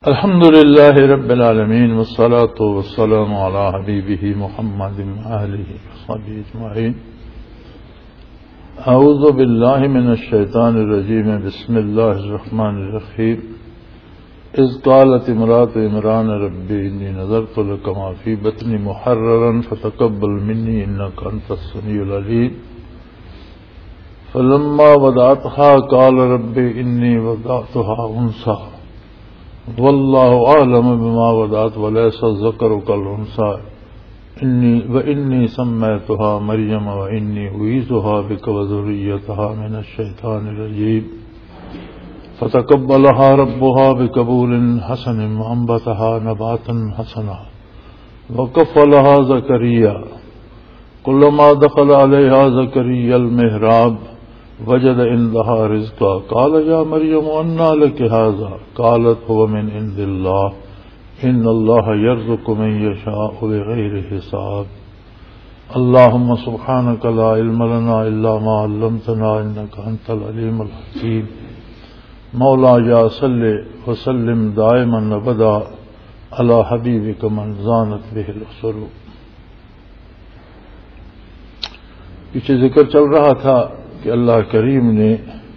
الحمد لله رب العالمين والصلاة والسلام على حبيبه محمد وآله وصحبه أجمعين. أعوذ بالله من الشيطان الرجيم. بسم الله الرحمن الرحيم. إذ قالت امرأة عمران ربي إني نذرت لك ما في بطني محررا فتقبل مني إنك أنت السميع العليم. فلما وضعتها قال ربي إني وضعتها أنثى والله أعلم بما وضعت وليس الذكر كالأنثى وإني سميتها مريم وإني أعيذها بك وذريتها من الشيطان الرجيم. فتقبلها ربها بقبول حسن وأنبتها نباتا حسنا وكفلها زكريا. كلما دخل عليها زكريا المحراب وجد عندها رزقا قال يا مريم أنى لك هذا قالت هو من عند الله إن الله يرزق من يشاء بغير حساب. اللهم سبحانك لا علم لنا إلا ما علمتنا إنك أنت العليم الحكيم. مولاي صل وسلم دائما أبدا على حبيبك من زانت به الأسر. پیچھے ذکر چل رہا تھا کہ اللہ کریم نے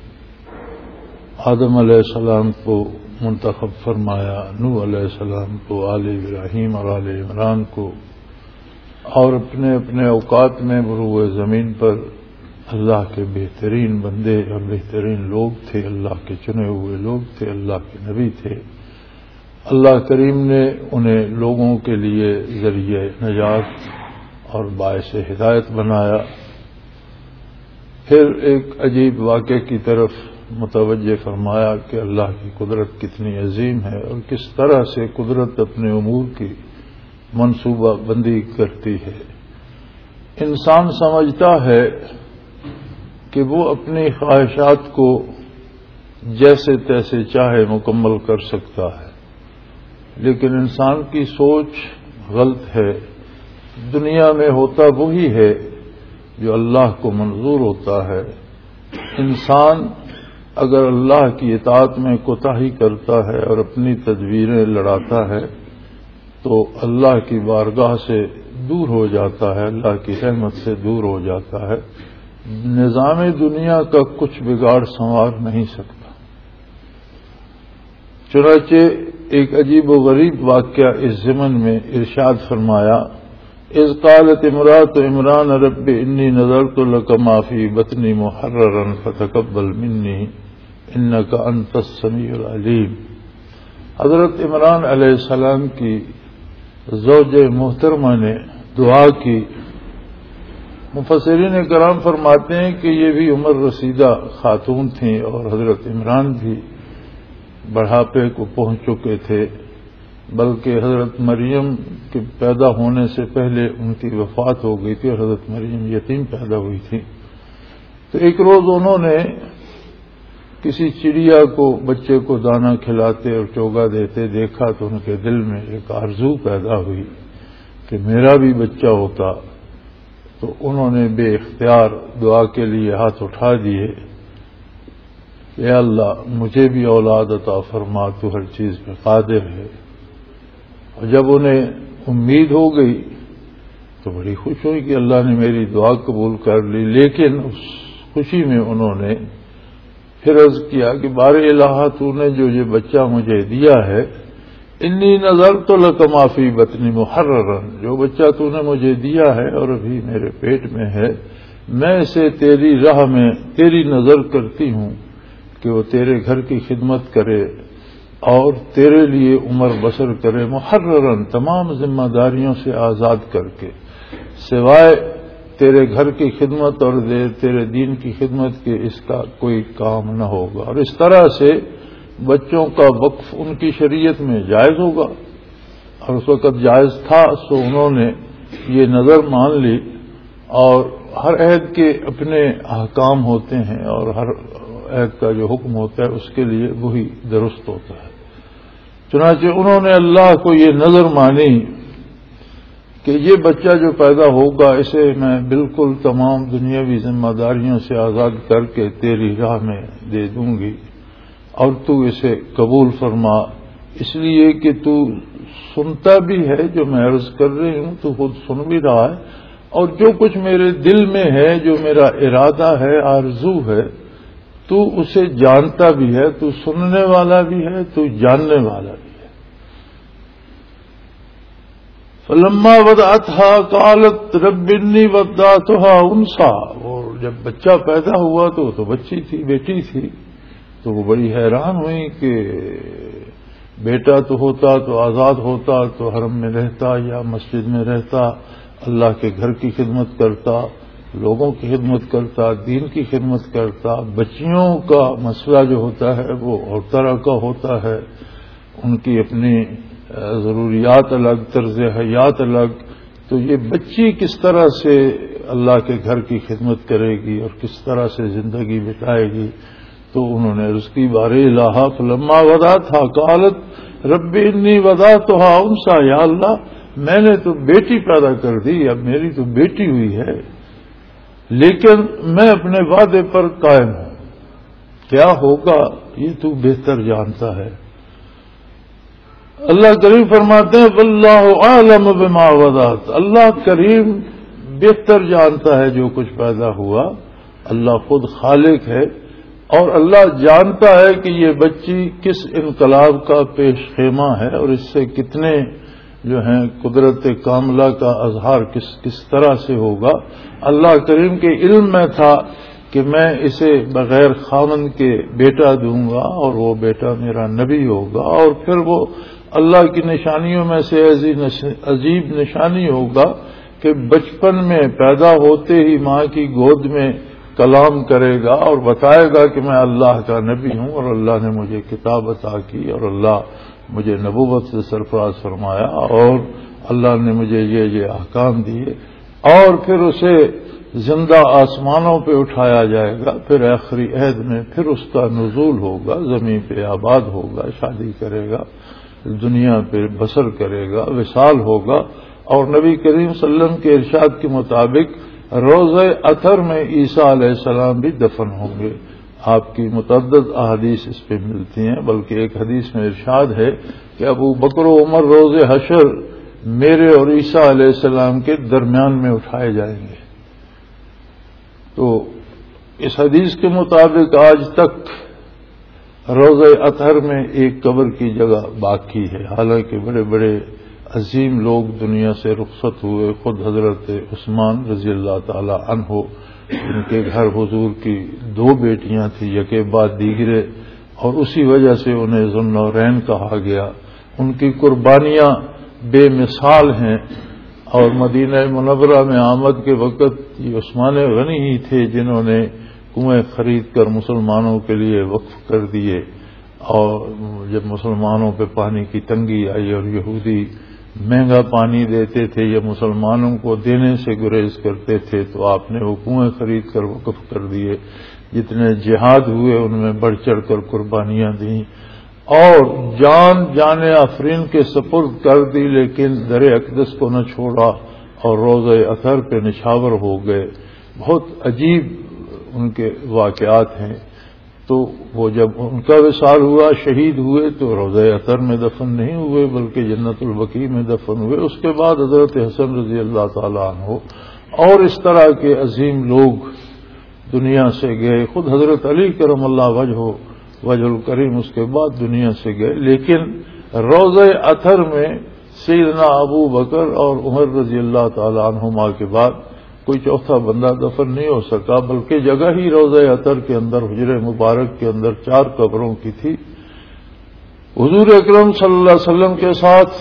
آدم علیہ السلام کو منتخب فرمایا، نوح علیہ السلام کو، آل ابراہیم اور آل عمران کو، اور اپنے اپنے اوقات میں بروئے زمین پر اللہ کے بہترین بندے اور بہترین لوگ تھے، اللہ کے چنے ہوئے لوگ تھے، اللہ کے نبی تھے. اللہ کریم نے انہیں لوگوں کے لیے ذریعہ نجات اور باعث ہدایت بنایا. پھر ایک عجیب واقعے کی طرف متوجہ فرمایا کہ اللہ کی قدرت کتنی عظیم ہے اور کس طرح سے قدرت اپنے امور کی منصوبہ بندی کرتی ہے. انسان سمجھتا ہے کہ وہ اپنی خواہشات کو جیسے تیسے چاہے مکمل کر سکتا ہے، لیکن انسان کی سوچ غلط ہے. دنیا میں ہوتا وہی ہے جو اللہ کو منظور ہوتا ہے. انسان اگر اللہ کی اطاعت میں کوتاہی کرتا ہے اور اپنی تدبیریں لڑاتا ہے تو اللہ کی بارگاہ سے دور ہو جاتا ہے، اللہ کی رحمت سے دور ہو جاتا ہے. نظام دنیا کا کچھ بگاڑ سنوار نہیں سکتا. چنانچہ ایک عجیب و غریب واقعہ اس ضمن میں ارشاد فرمایا. اذ قالت امرأة عمران رب انی نذرت لك ما في بطنی محررا فتقبل منی انک انت السمیع العلیم. حضرت عمران علیہ السلام کی زوج محترمہ نے دعا کی. مفسرین کرام فرماتے ہیں کہ یہ بھی عمر رسیدہ خاتون تھیں اور حضرت عمران بھی بڑھاپے کو پہنچ چکے تھے، بلکہ حضرت مریم کے پیدا ہونے سے پہلے ان کی وفات ہو گئی تھی اور حضرت مریم یتیم پیدا ہوئی تھی. تو ایک روز انہوں نے کسی چڑیا کو بچے کو دانہ کھلاتے اور چوگا دیتے دیکھا تو ان کے دل میں ایک آرزو پیدا ہوئی کہ میرا بھی بچہ ہوتا. تو انہوں نے بے اختیار دعا کے لیے ہاتھ اٹھا دیے، اے اللہ مجھے بھی اولاد عطا فرما، تو ہر چیز پہ قادر ہے. اور جب انہیں امید ہو گئی تو بڑی خوش ہوئی کہ اللہ نے میری دعا قبول کر لی. لیکن اس خوشی میں انہوں نے پھر عرض کیا کہ بار الہ تو نے جو یہ بچہ مجھے دیا ہے، انی نذرت لک ما فی بطنی محررا، جو بچہ تو نے مجھے دیا ہے اور ابھی میرے پیٹ میں ہے، میں اسے تیری راہ میں تیری نظر کرتی ہوں کہ وہ تیرے گھر کی خدمت کرے اور تیرے لیے عمر بسر کرے، محررن تمام ذمہ داریوں سے آزاد کر کے، سوائے تیرے گھر کی خدمت اور تیرے دین کی خدمت کے اس کا کوئی کام نہ ہوگا. اور اس طرح سے بچوں کا وقف ان کی شریعت میں جائز ہوگا، اور اس وقت جائز تھا. سو انہوں نے یہ نظر مان لی. اور ہر عہد کے اپنے احکام ہوتے ہیں اور ہر عہد کا جو حکم ہوتا ہے اس کے لیے وہی درست ہوتا ہے. چنانچہ انہوں نے اللہ کو یہ نظر مانی کہ یہ بچہ جو پیدا ہوگا اسے میں بالکل تمام دنیاوی ذمہ داریوں سے آزاد کر کے تیری راہ میں دے دوں گی، اور تو اسے قبول فرما اس لیے کہ تو سنتا بھی ہے جو میں عرض کر رہی ہوں، تو خود سن بھی رہا ہے، اور جو کچھ میرے دل میں ہے، جو میرا ارادہ ہے، آرزو ہے، تو اسے جانتا بھی ہے، تو سننے والا بھی ہے، تو جاننے والا بھی ہے۔ فلما وضعتها قالت رب انی وضعتها انثى، اور جب بچہ پیدا ہوا تو بچی تھی، بیٹی تھی، تو وہ بڑی حیران ہوئی کہ بیٹا تو ہوتا تو آزاد ہوتا تو حرم میں رہتا یا مسجد میں رہتا، اللہ کے گھر کی خدمت کرتا، لوگوں کی خدمت کرتا، دین کی خدمت کرتا۔ بچیوں کا مسئلہ جو ہوتا ہے وہ اور طرح کا ہوتا ہے، ان کی اپنی ضروریات الگ، طرز حیات الگ، تو یہ بچی کس طرح سے اللہ کے گھر کی خدمت کرے گی اور کس طرح سے زندگی بتائے گی؟ تو انہوں نے اس کی بارے الہا فلما وضعتها قالت رب انی وضعتها انثى، یا اللہ میں نے تو بیٹی پیدا کر دی، اب میری تو بیٹی ہوئی ہے، لیکن میں اپنے وعدے پر قائم ہوں، کیا ہوگا یہ تو بہتر جانتا ہے۔ اللہ کریم فرماتے ہیں واللہ اعلم بما وضعت، اللہ کریم بہتر جانتا ہے جو کچھ پیدا ہوا، اللہ خود خالق ہے، اور اللہ جانتا ہے کہ یہ بچی کس انقلاب کا پیش خیمہ ہے اور اس سے کتنے جو ہیں قدرت کاملہ کا اظہار کس طرح سے ہوگا۔ اللہ کریم کے علم میں تھا کہ میں اسے بغیر خاوند کے بیٹا دوں گا اور وہ بیٹا میرا نبی ہوگا، اور پھر وہ اللہ کی نشانیوں میں سے عجیب نشانی ہوگا کہ بچپن میں پیدا ہوتے ہی ماں کی گود میں کلام کرے گا اور بتائے گا کہ میں اللہ کا نبی ہوں اور اللہ نے مجھے کتاب عطا کی اور اللہ مجھے نبوت سے سرفراز فرمایا اور اللہ نے مجھے یہ احکام دیے، اور پھر اسے زندہ آسمانوں پہ اٹھایا جائے گا، پھر آخری عہد میں پھر اس کا نزول ہوگا، زمین پہ آباد ہوگا، شادی کرے گا، دنیا پہ بسر کرے گا، وصال ہوگا، اور نبی کریم صلی اللہ علیہ وسلم کے ارشاد کے مطابق روزہ اطہر میں عیسیٰ علیہ السلام بھی دفن ہوں گے۔ آپ کی متعدد احادیث اس پہ ملتی ہیں، بلکہ ایک حدیث میں ارشاد ہے کہ ابو بکر و عمر روز حشر میرے اور عیسیٰ علیہ السلام کے درمیان میں اٹھائے جائیں گے۔ تو اس حدیث کے مطابق آج تک روزہ اطہر میں ایک قبر کی جگہ باقی ہے، حالانکہ بڑے بڑے عظیم لوگ دنیا سے رخصت ہوئے، خود حضرت عثمان رضی اللہ تعالی عنہ، ان کے گھر حضور کی 2 بیٹیاں تھیں یکے بعد دیگرے، اور اسی وجہ سے انہیں ذو النورین کہا گیا۔ ان کی قربانیاں بے مثال ہیں، اور مدینہ منورہ میں آمد کے وقت یہ عثمان غنی ہی تھے جنہوں نے کنویں خرید کر مسلمانوں کے لیے وقف کر دیے، اور جب مسلمانوں پہ پانی کی تنگی آئی اور یہودی مہنگا پانی دیتے تھے یا مسلمانوں کو دینے سے گریز کرتے تھے، تو آپ نے وہ کنویں خرید کر وقف کر دیے۔ جتنے جہاد ہوئے ان میں بڑھ چڑھ کر قربانیاں دیں اور جان آفرین کے سپرد کر دی، لیکن در اقدس کو نہ چھوڑا اور روزہ اطہر پہ نشاور ہو گئے۔ بہت عجیب ان کے واقعات ہیں۔ تو وہ جب ان کا وصال ہوا، شہید ہوئے، تو روضہ اطہر میں دفن نہیں ہوئے بلکہ جنت البقیع میں دفن ہوئے۔ اس کے بعد حضرت حسن رضی اللہ تعالیٰ عنہ اور اس طرح کے عظیم لوگ دنیا سے گئے، خود حضرت علی کرم اللہ وجہ الکریم اس کے بعد دنیا سے گئے، لیکن روضہ اطہر میں سیدنا ابو بکر اور عمر رضی اللہ تعالیٰ عنہما کے بعد کوئی چوتھا بندہ دفن نہیں ہو سکا، بلکہ جگہ ہی روضہ اطہر کے اندر حجر مبارک کے اندر 4 قبروں کی تھی۔ حضور اکرم صلی اللہ علیہ وسلم کے ساتھ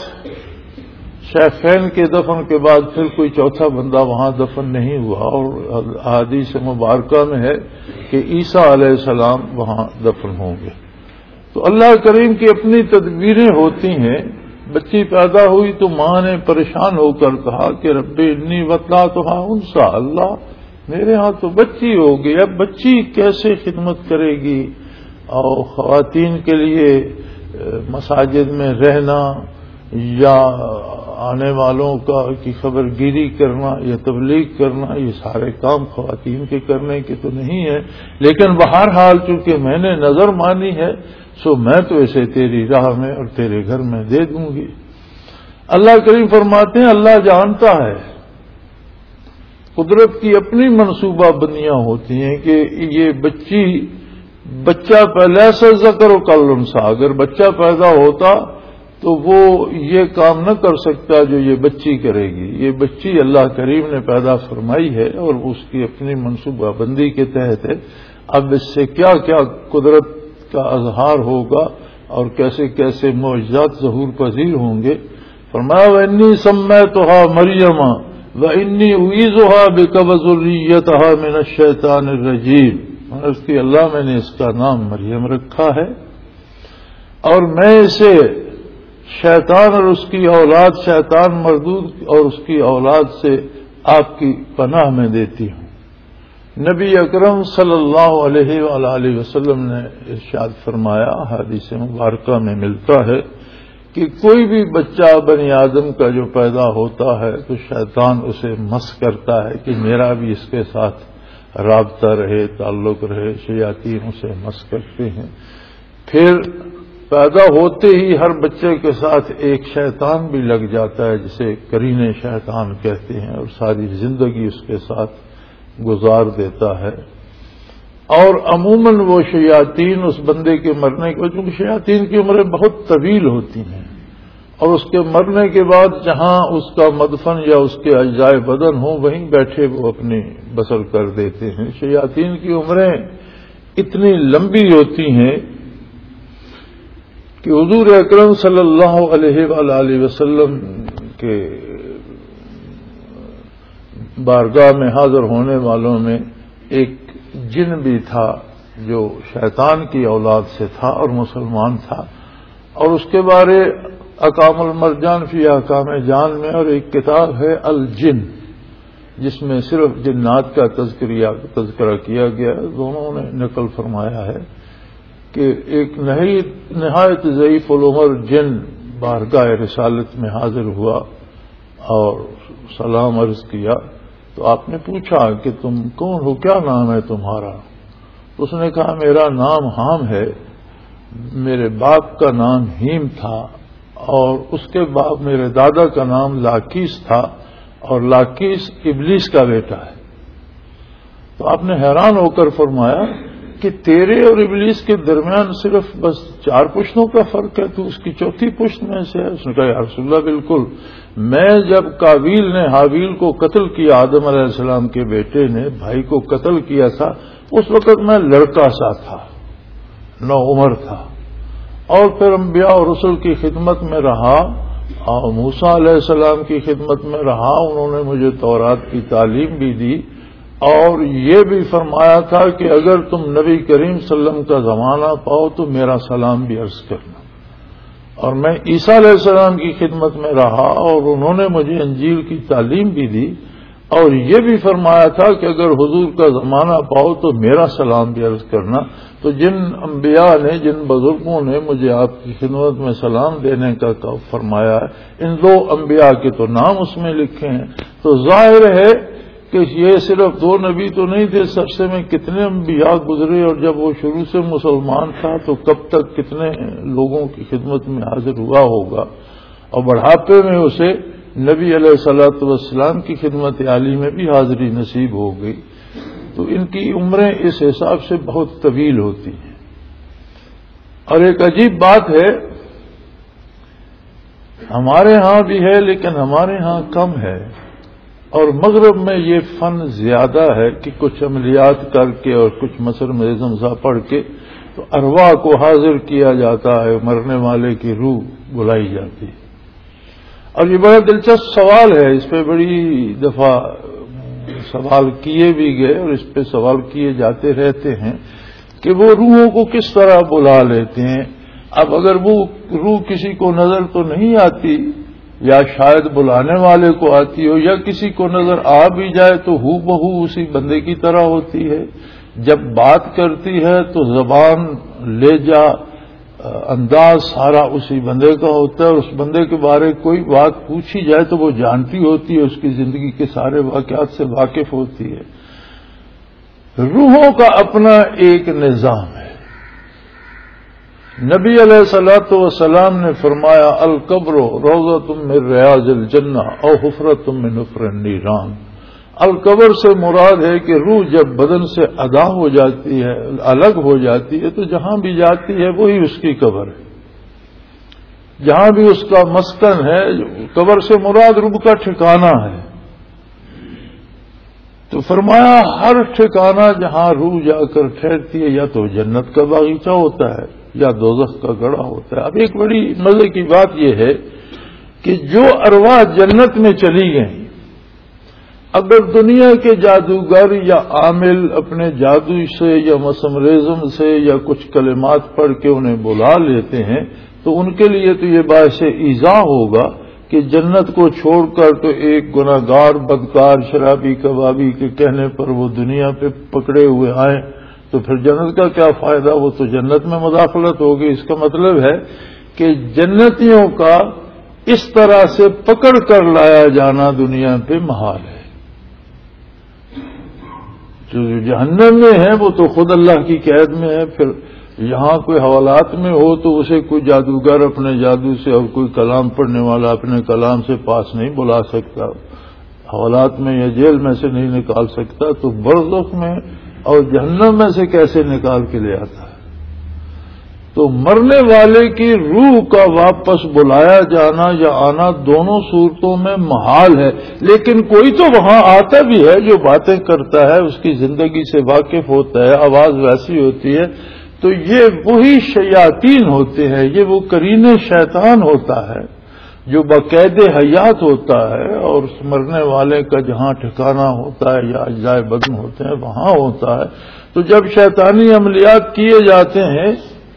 شیخین کے دفن کے بعد پھر کوئی چوتھا بندہ وہاں دفن نہیں ہوا، اور احادیث مبارکہ میں ہے کہ عیسیٰ علیہ السلام وہاں دفن ہوں گے۔ تو اللہ کریم کی اپنی تدبیریں ہوتی ہیں۔ بچی پیدا ہوئی تو ماں نے پریشان ہو کر کہا کہ رب انی وضعتها انثى، اللہ میرے ہاں تو بچی ہوگی، اب بچی کیسے خدمت کرے گی؟ اور خواتین کے لیے مساجد میں رہنا یا آنے والوں کی خبر گیری کرنا یا تبلیغ کرنا، یہ سارے کام خواتین کے کرنے کے تو نہیں ہے، لیکن بہرحال چونکہ میں نے نظر مانی ہے، سو میں تو اسے تیری راہ میں اور تیرے گھر میں دے دوں گی۔ اللہ کریم فرماتے ہیں اللہ جانتا ہے، قدرت کی اپنی منصوبہ بندیاں ہوتی ہیں کہ یہ بچہ پہلے سے ذکر و کالانثی، اگر بچہ پیدا ہوتا تو وہ یہ کام نہ کر سکتا جو یہ بچی کرے گی۔ یہ بچی اللہ کریم نے پیدا فرمائی ہے اور اس کی اپنی منصوبہ بندی کے تحت ہے۔ اب اس سے کیا کیا قدرت کا اظہار ہوگا اور کیسے کیسے معجزات ظہور پذیر ہوں گے۔ فرمایا وَإِنِّي سَمَّيْتُهَا مَرْيَمَ وَإِنِّي أُعِيذُهَا بِكَ وَذُرِّيَّتَهَا مِنَ الشَّيْطَانِ الرَّجِيمِ، اس کی اللہ میں نے اس کا نام مریم رکھا ہے اور میں اسے شیطان اور اس کی اولاد، شیطان مردود اور اس کی اولاد سے آپ کی پناہ میں دیتی ہوں۔ نبی اکرم صلی اللہ علیہ وآلہ وسلم نے ارشاد فرمایا، حدیث مبارکہ میں ملتا ہے کہ کوئی بھی بچہ بنی آدم کا جو پیدا ہوتا ہے تو شیطان اسے مس کرتا ہے کہ میرا بھی اس کے ساتھ رابطہ رہے، تعلق رہے، شیاطین اسے مس کرتے ہیں۔ پھر پیدا ہوتے ہی ہر بچے کے ساتھ ایک شیطان بھی لگ جاتا ہے جسے قرین شیطان کہتے ہیں، اور ساری زندگی اس کے ساتھ گزار دیتا ہے۔ اور عموماً وہ شیاطین اس بندے کے مرنے کے، چونکہ شیاطین کی عمریں بہت طویل ہوتی ہیں اور اس کے مرنے کے بعد جہاں اس کا مدفن یا اس کے اجزاء بدن ہوں وہیں بیٹھے وہ اپنی بسر کر دیتے ہیں۔ شیاطین کی عمریں اتنی لمبی ہوتی ہیں کہ حضور اکرم صلی اللہ علیہ وآلہ وسلم کے بارگاہ میں حاضر ہونے والوں میں ایک جن بھی تھا جو شیطان کی اولاد سے تھا اور مسلمان تھا، اور اس کے بارے اقام المرجان فی احکام جان میں اور ایک کتاب ہے الجن جس میں صرف جنات کا تذکرہ کیا گیا ہے، دونوں نے نقل فرمایا ہے کہ ایک نہایت ضعیف العمر جن بارگاہ رسالت میں حاضر ہوا اور سلام عرض کیا تو آپ نے پوچھا کہ تم کون ہو، کیا نام ہے تمہارا؟ اس نے کہا میرا نام حام ہے، میرے باپ کا نام ہیم تھا اور اس کے بعد میرے دادا کا نام لاکیس تھا اور لاکیس ابلیس کا بیٹا ہے۔ تو آپ نے حیران ہو کر فرمایا کہ تیرے اور ابلیس کے درمیان صرف بس 4 پشتوں کا فرق ہے، تو اس کی 4تھی پشت میں سے ہے۔ اس نے کہا یا رسول اللہ بالکل، میں جب قابیل نے حابیل کو قتل کیا، آدم علیہ السلام کے بیٹے نے بھائی کو قتل کیا تھا، اس وقت میں لڑکا سا تھا، نوعمر تھا، اور پھر انبیاء اور رسل کی خدمت میں رہا اور موسیٰ علیہ السلام کی خدمت میں رہا، انہوں نے مجھے تورات کی تعلیم بھی دی اور یہ بھی فرمایا تھا کہ اگر تم نبی کریم صلی اللہ علیہ وسلم کا زمانہ پاؤ تو میرا سلام بھی عرض کرنا۔ اور میں عیسیٰ علیہ السلام کی خدمت میں رہا اور انہوں نے مجھے انجیل کی تعلیم بھی دی اور یہ بھی فرمایا تھا کہ اگر حضور کا زمانہ پاؤ تو میرا سلام بھی عرض کرنا۔ تو جن انبیاء نے، جن بزرگوں نے مجھے آپ کی خدمت میں سلام دینے کا فرمایا ہے، ان 2 انبیاء کے تو نام اس میں لکھے ہیں۔ تو ظاہر ہے کہ یہ صرف 2 نبی تو نہیں تھے، سب سے میں کتنے انبیاء گزرے، اور جب وہ شروع سے مسلمان تھا تو کب تک کتنے لوگوں کی خدمت میں حاضر ہوا ہوگا، اور بڑھاپے میں اسے نبی علیہ الصلوۃ والسلام کی خدمت عالی میں بھی حاضری نصیب ہو گئی۔ تو ان کی عمریں اس حساب سے بہت طویل ہوتی ہیں۔ اور ایک عجیب بات ہے، ہمارے ہاں بھی ہے لیکن ہمارے ہاں کم ہے، اور مغرب میں یہ فن زیادہ ہے کہ کچھ عملیات کر کے اور کچھ مصر میں زمزہ پڑھ کے تو ارواح کو حاضر کیا جاتا ہے، مرنے والے کی روح بلائی جاتی ہے۔ اور یہ بڑا دلچسپ سوال ہے، اس پہ بڑی دفعہ سوال کیے بھی گئے اور اس پہ سوال کیے جاتے رہتے ہیں کہ وہ روحوں کو کس طرح بلا لیتے ہیں۔ اب اگر وہ روح کسی کو نظر تو نہیں آتی، یا شاید بلانے والے کو آتی ہو، یا کسی کو نظر آ بھی جائے تو ہو بہو اسی بندے کی طرح ہوتی ہے۔ جب بات کرتی ہے تو زبان، لہجہ، انداز سارا اسی بندے کا ہوتا ہے، اور اس بندے کے بارے کوئی بات پوچھی جائے تو وہ جانتی ہوتی ہے، اس کی زندگی کے سارے واقعات سے واقف ہوتی ہے۔ روحوں کا اپنا ایک نظام ہے، نبی علیہ الصلوۃ والسلام نے فرمایا القبر روضۃ من ریاض الجنہ او حفرۃ من حفر النیران. القبر سے مراد ہے کہ روح جب بدن سے ادا ہو جاتی ہے، الگ ہو جاتی ہے، تو جہاں بھی جاتی ہے وہی اس کی قبر ہے، جہاں بھی اس کا مسکن ہے. قبر سے مراد روح کا ٹھکانہ ہے. تو فرمایا ہر ٹھکانہ جہاں روح جا کر ٹھہرتی ہے یا تو جنت کا باغیچہ ہوتا ہے یا دوزخ کا گڑھا ہوتا ہے. اب ایک بڑی مزے کی بات یہ ہے کہ جو ارواح جنت میں چلی گئیں، اگر دنیا کے جادوگر یا عامل اپنے جادو سے یا مسمرزم سے یا کچھ کلمات پڑھ کے انہیں بلا لیتے ہیں تو ان کے لیے تو یہ باعث ایذا ہوگا کہ جنت کو چھوڑ کر تو ایک گناہگار بدکار شرابی کبابی کے کہنے پر وہ دنیا پہ پکڑے ہوئے آئیں تو پھر جنت کا کیا فائدہ؟ وہ تو جنت میں مداخلت ہوگی. اس کا مطلب ہے کہ جنتیوں کا اس طرح سے پکڑ کر لایا جانا دنیا پہ محال ہے. جو جہنم میں ہے وہ تو خود اللہ کی قید میں ہے. پھر یہاں کوئی حوالات میں ہو تو اسے کوئی جادوگر اپنے جادو سے اور کوئی کلام پڑھنے والا اپنے کلام سے پاس نہیں بلا سکتا، حوالات میں یا جیل میں سے نہیں نکال سکتا، تو برزخ میں اور جہنم میں سے کیسے نکال کے لے آتا ہے؟ تو مرنے والے کی روح کا واپس بلایا جانا یا آنا دونوں صورتوں میں محال ہے. لیکن کوئی تو وہاں آتا بھی ہے جو باتیں کرتا ہے، اس کی زندگی سے واقف ہوتا ہے، آواز ویسی ہوتی ہے. تو یہ وہی شیاطین ہوتے ہیں، یہ وہ قرین شیطان ہوتا ہے جو باقاعدہ حیات ہوتا ہے اور اس مرنے والے کا جہاں ٹھکانہ ہوتا ہے یا اجزائے بدن ہوتے ہیں وہاں ہوتا ہے. تو جب شیطانی عملیات کیے جاتے ہیں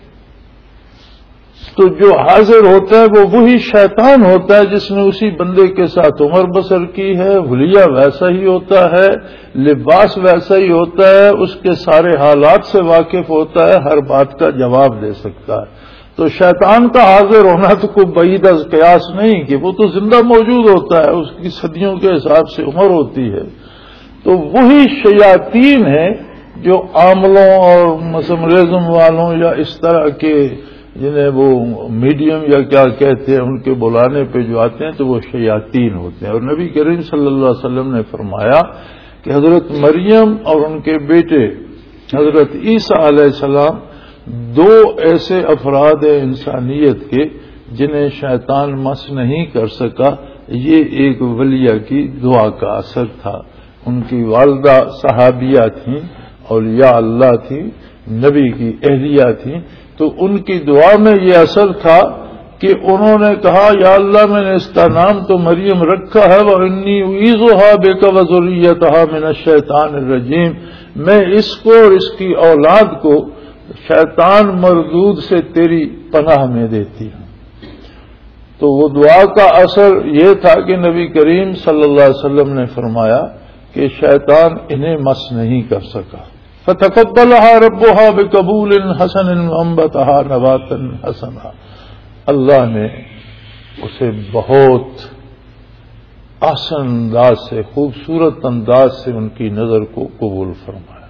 تو جو حاضر ہوتا ہے وہ وہی شیطان ہوتا ہے جس نے اسی بندے کے ساتھ عمر بسر کی ہے. حلیہ ویسا ہی ہوتا ہے، لباس ویسا ہی ہوتا ہے، اس کے سارے حالات سے واقف ہوتا ہے، ہر بات کا جواب دے سکتا ہے. تو شیطان کا حاضر ہونا تو کوئی بعید از قیاس نہیں کہ وہ تو زندہ موجود ہوتا ہے، اس کی صدیوں کے حساب سے عمر ہوتی ہے. تو وہی شیاطین ہیں جو عاملوں اور مسمرزم والوں یا اس طرح کے جنہیں وہ میڈیم یا کیا کہتے ہیں ان کے بلانے پہ جو آتے ہیں تو وہ شیاطین ہوتے ہیں. اور نبی کریم صلی اللہ علیہ وسلم نے فرمایا کہ حضرت مریم اور ان کے بیٹے حضرت عیسیٰ علیہ السلام دو ایسے افراد ہیں انسانیت کے جنہیں شیطان مس نہیں کر سکا. یہ ایک ولیہ کی دعا کا اثر تھا. ان کی والدہ صحابیہ تھیں، اولیاء اللہ تھیں، نبی کی اہلیہ تھیں. تو ان کی دعا میں یہ اثر تھا کہ انہوں نے کہا یا اللہ میں نے اس کا نام تو مریم رکھا ہے وَإِنِّي أُعِيذُهَا بِكَ وَذُرِّيَّتَهَا مِنَ الشَّيْطَانِ الرَّجِيمِ، میں اس کو اور اس کی اولاد کو شیطان مردود سے تیری پناہ میں دیتی ہوں. تو وہ دعا کا اثر یہ تھا کہ نبی کریم صلی اللہ علیہ وسلم نے فرمایا کہ شیطان انہیں مس نہیں کر سکا. فتقبلها ربها بقبول حسن وانبتها نباتا حسنا، اللہ نے اسے بہت احسن انداز سے، خوبصورت انداز سے ان کی نظر کو قبول فرمایا.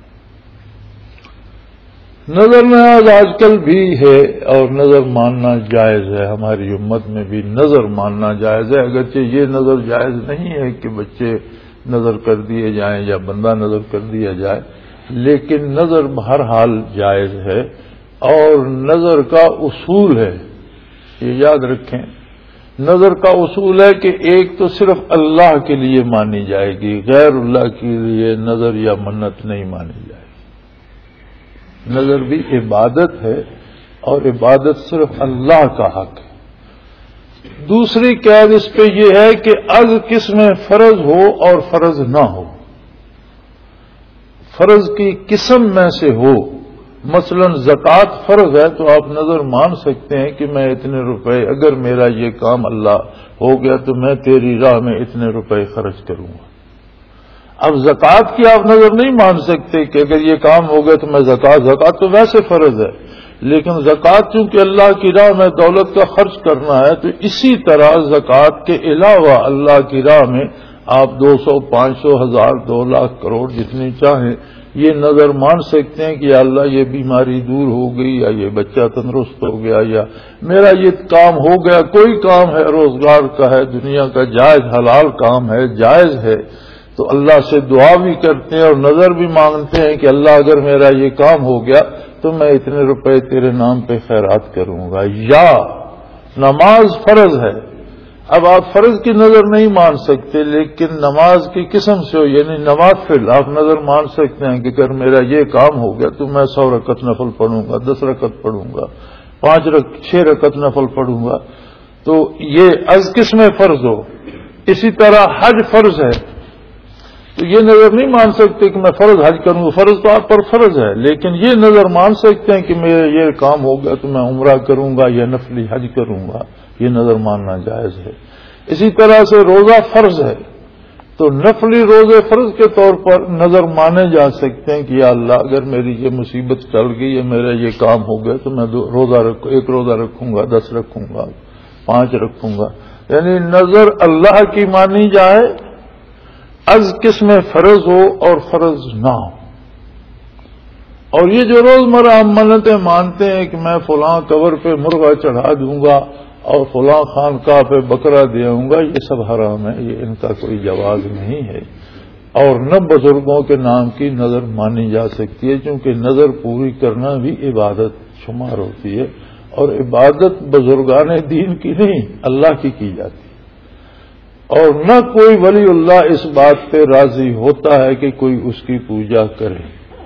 نظر نیاز آج کل بھی ہے اور نظر ماننا جائز ہے. ہماری امت میں بھی نظر ماننا جائز ہے، اگرچہ یہ نظر جائز نہیں ہے کہ بچے نظر کر دیے جائیں یا بندہ نظر کر دیا جائے، لیکن نظر بہرحال جائز ہے. اور نظر کا اصول ہے، یہ یاد رکھیں، نظر کا اصول ہے کہ ایک تو صرف اللہ کے لیے مانی جائے گی، غیر اللہ کے لیے نظر یا منت نہیں مانی جائے گی. نظر بھی عبادت ہے اور عبادت صرف اللہ کا حق ہے. دوسری قید اس پہ یہ ہے کہ از کس میں فرض ہو اور فرض نہ ہو. فرض کی قسم میں سے ہو، مثلا زکوٰۃ فرض ہے تو آپ نظر مان سکتے ہیں کہ میں اتنے روپے، اگر میرا یہ کام اللہ ہو گیا تو میں تیری راہ میں اتنے روپے خرچ کروں گا. اب زکوٰۃ کی آپ نظر نہیں مان سکتے کہ اگر یہ کام ہو گیا تو میں زکوٰۃ تو ویسے فرض ہے، لیکن زکوٰۃ چونکہ اللہ کی راہ میں دولت کا خرچ کرنا ہے تو اسی طرح زکوٰۃ کے علاوہ اللہ کی راہ میں آپ 200، 500، 1000، 2 لاکھ، کروڑ جتنی چاہیں یہ نظر مان سکتے ہیں کہ یا اللہ یہ بیماری دور ہو گئی، یا یہ بچہ تندرست ہو گیا، یا میرا یہ کام ہو گیا. کوئی کام ہے روزگار کا ہے، دنیا کا جائز حلال کام ہے، جائز ہے، تو اللہ سے دعا بھی کرتے ہیں اور نظر بھی مانگتے ہیں کہ اللہ اگر میرا یہ کام ہو گیا تو میں اتنے روپے تیرے نام پہ خیرات کروں گا. یا نماز فرض ہے، اب آپ فرض کی نظر نہیں مان سکتے، لیکن نماز کی قسم سے ہو، یعنی نوافل آپ نظر مان سکتے ہیں کہ اگر میرا یہ کام ہو گیا تو میں 100 رکعت نفل پڑھوں گا، 10 رکعت پڑھوں گا، 6 رکعت نفل پڑھوں گا. تو یہ از قسم فرض ہو. اسی طرح حج فرض ہے، تو یہ نظر نہیں مان سکتے کہ میں فرض حج کروں گا. فرض تو آپ پر فرض ہے، لیکن یہ نظر مان سکتے ہیں کہ میرا یہ کام ہو گیا تو میں عمرہ کروں گا یا نفلی حج کروں گا. یہ نظر ماننا جائز ہے. اسی طرح سے روزہ فرض ہے، تو نفلی روزے فرض کے طور پر نظر مانے جا سکتے ہیں کہ یا اللہ اگر میری یہ مصیبت ٹل گئی یا میرا یہ کام ہو گیا تو میں ایک روزہ رکھوں گا، 10 رکھوں گا، 5 رکھوں گا. یعنی نظر اللہ کی مانی جائے از قسم فرض ہو اور فرض نہ ہو. اور یہ جو روزمرہ ہم منتیں مانتے ہیں کہ میں فلاں قبر پہ مرغا چڑھا دوں گا اور فلاں خانقاہ پہ بکرا دے آؤں گا، یہ سب حرام ہے، یہ ان کا کوئی جواز نہیں ہے. اور نہ بزرگوں کے نام کی نظر مانی جا سکتی ہے، کیونکہ نظر پوری کرنا بھی عبادت شمار ہوتی ہے، اور عبادت بزرگان دین کی نہیں اللہ کی جاتی ہے. اور نہ کوئی ولی اللہ اس بات پہ راضی ہوتا ہے کہ کوئی اس کی پوجا کرے.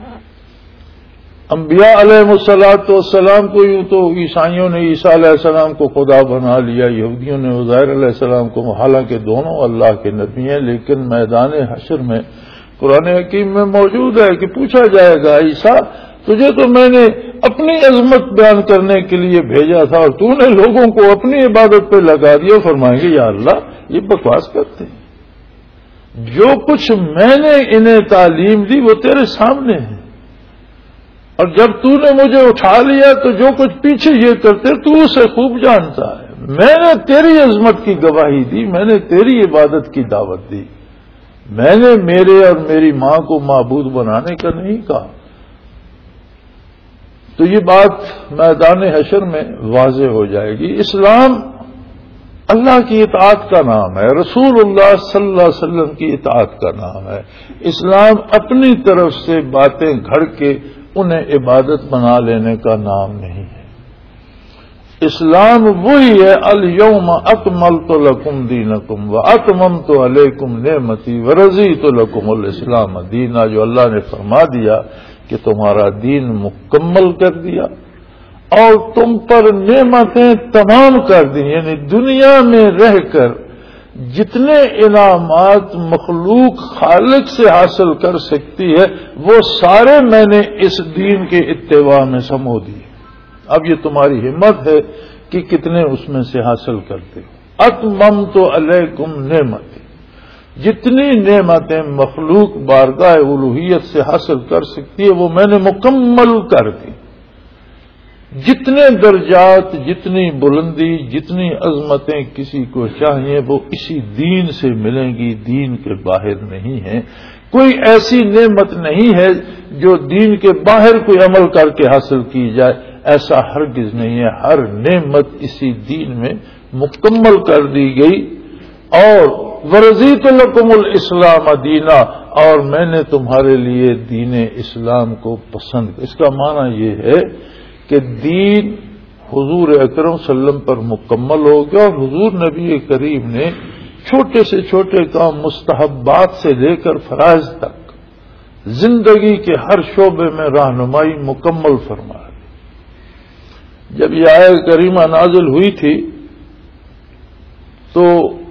انبیاء علیہ السلام کو یوں تو عیسائیوں نے عیسیٰ علیہ السلام کو خدا بنا لیا، یہودیوں نے عزیر علیہ السلام کو، حالانکہ دونوں اللہ کے نبی ہیں. لیکن میدان حشر میں قرآن حکیم میں موجود ہے کہ پوچھا جائے گا عیسیٰ تجھے تو میں نے اپنی عظمت بیان کرنے کے لیے بھیجا تھا اور تو نے لوگوں کو اپنی عبادت پہ لگا دیا. فرمائیں گے یا اللہ یہ بکواس کرتے ہیں، جو کچھ میں نے انہیں تعلیم دی وہ تیرے سامنے ہے، اور جب تو نے مجھے اٹھا لیا تو جو کچھ پیچھے یہ کرتے تو اسے خوب جانتا ہے. میں نے تیری عظمت کی گواہی دی، میں نے تیری عبادت کی دعوت دی، میں نے میرے اور میری ماں کو معبود بنانے کا نہیں کہا. تو یہ بات میدان حشر میں واضح ہو جائے گی. اسلام اللہ کی اطاعت کا نام ہے، رسول اللہ صلی اللہ علیہ وسلم کی اطاعت کا نام ہے. اسلام اپنی طرف سے باتیں گھڑ کے انہیں عبادت بنا لینے کا نام نہیں ہے. اسلام وہی ہے الیوم اکملت لکم دینکم واتممت علیکم نعمتی ورضیت لکم الاسلام دینا، جو اللہ نے فرما دیا کہ تمہارا دین مکمل کر دیا اور تم پر نعمتیں تمام کر دی. یعنی دنیا میں رہ کر جتنے انعامات مخلوق خالق سے حاصل کر سکتی ہے وہ سارے میں نے اس دین کے اتباع میں سمو دیے. اب یہ تمہاری ہمت ہے کہ کتنے اس میں سے حاصل کرتے ہو. اتممت علیکم نعمتی، جتنی نعمتیں مخلوق بارگاہ الوہیت سے حاصل کر سکتی ہے وہ میں نے مکمل کر دی. جتنے درجات، جتنی بلندی، جتنی عظمتیں کسی کو چاہیے وہ اسی دین سے ملیں گی، دین کے باہر نہیں ہے. کوئی ایسی نعمت نہیں ہے جو دین کے باہر کوئی عمل کر کے حاصل کی جائے، ایسا ہرگز نہیں ہے. ہر نعمت اسی دین میں مکمل کر دی گئی. اور ورضیت لکم الاسلام دینا، اور میں نے تمہارے لیے دین اسلام کو پسند. اس کا معنی یہ ہے کہ دین حضور اکرم صلی اللہ علیہ وسلم پر مکمل ہو گیا، اور حضور نبی کریم نے چھوٹے سے چھوٹے کام مستحبات سے لے کر فرائض تک زندگی کے ہر شعبے میں رہنمائی مکمل فرما دی. جب یہ آیت کریمہ نازل ہوئی تھی تو